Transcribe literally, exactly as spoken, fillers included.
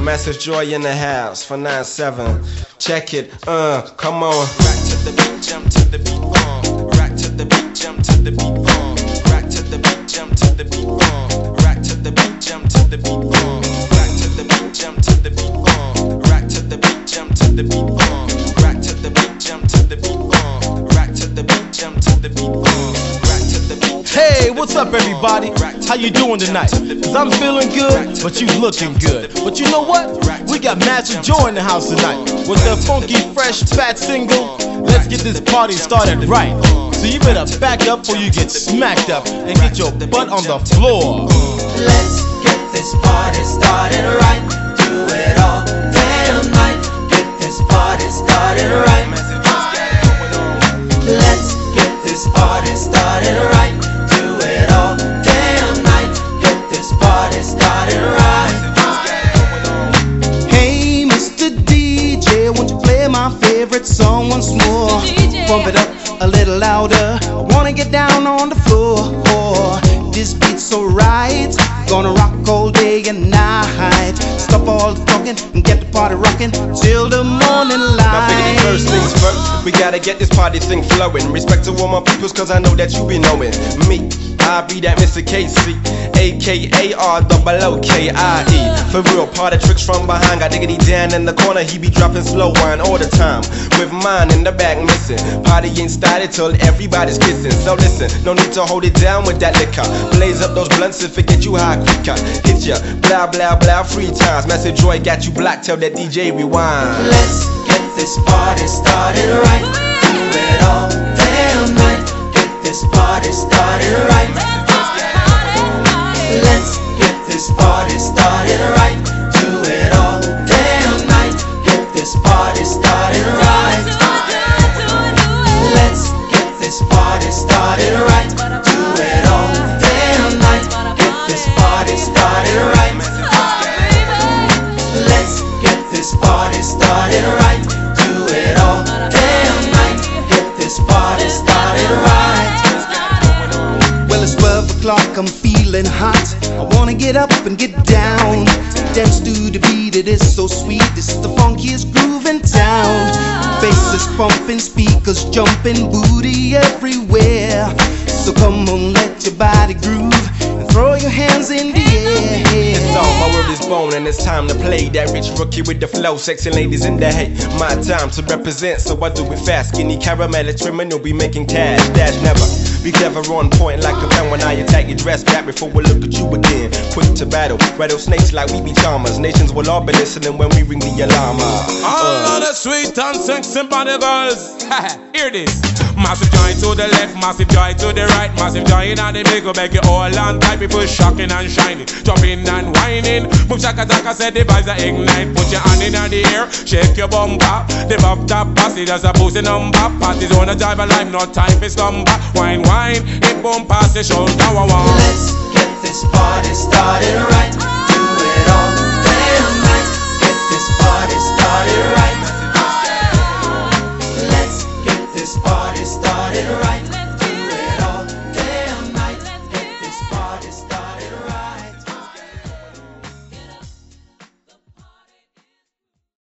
Massive Joy in the house for nine seven. Check it, uh, come on. Rack to the beat, jump to the beat, uh. Rack to the beat, jump to the beat, uh. Rack to the beat, jump to the beat, uh. Rack to the beat, jump to the beat, uh. Rack to the beat, jump to the beat, uh. Rack to the beat, jump to the beat, uh. Rack to the beat, jump to the beat, uh. Rack to the beat, jump to the beat, uh. Rack to the beat. Hey, what's up, everybody? How you doing tonight? Cause I'm feeling good, but you looking good. But you know what? We got Massive Joy in the house tonight with their funky, fresh, fat single. Let's get this party started right. So you better back up or you get smacked up and get your butt on the floor. Let's get this party started right. Do it all day and night. Get this party started right. Let's get this party started right. Do it all day and night. Get this party started right. Hey, Mister D J, won't you play my favorite song once more? Pump it up a little louder. I wanna get down on the floor. This beat's so right. Gonna rock all day and night. Stop all the talking and get the party rocking till the morning light. Now baby, first things first, we gotta get this party thing flowing. Respect to all my peoples, cause I know that you be knowing me. I be that Mister K C, A K A R double O K I E. For real, party tricks from behind. Got Diggity Dan in the corner, he be dropping slow wine all the time. With mine in the back missing. Party ain't started till everybody's kissing. So listen, no need to hold it down with that liquor. Blaze up those blunts and forget you high quicker. Hit ya, blah blah blah, three times. Massive Joy got you black, tell that D J rewind. Let's get this party started right. Do it all day and night. Get this party started right. Let's get this party started right. Do it all day and night. Get this party started right. Let's get this party started right. Do it all day and night. Get this party started right. Let's get this party started right. Do it all day and night. Get this party started right. Well, it's twelve o'clock, I'm feeling hot. I wanna get up and get down. Dance to the beat, it is so sweet. This is the funkiest groove in town. Faces pumping, speakers jumping, booty everywhere. So come on, let your body groove and throw your hands in the air. It's all my word is bone and it's time to play. That rich rookie with the flow, sexy ladies in the hay. My time to represent, so I do it fast. Skinny caramel, criminal, be making cash. Dash never, be clever on point like a gun when I attack your dress back before we look at you again. Quick to battle, rattlesnakes like we be charmers. Nations will all be listening when we ring the alarm. Uh. All the sweet and sexy body girls, hear this. Massive Joy to the left, Massive Joy to the right. Massive Joy in the big, go back you all on tight. People shocking and shining, jumping and whining. Move shaka taka, said the vibes are ignite. Put your hand in the air, shake your bumper. The bump top pass, it as a boosting number. Parties on a drive alive, no time for slumber. Wine, wine, it bump past the shoulder. Let's get this party started right. Do it all day and night. Get this party started right.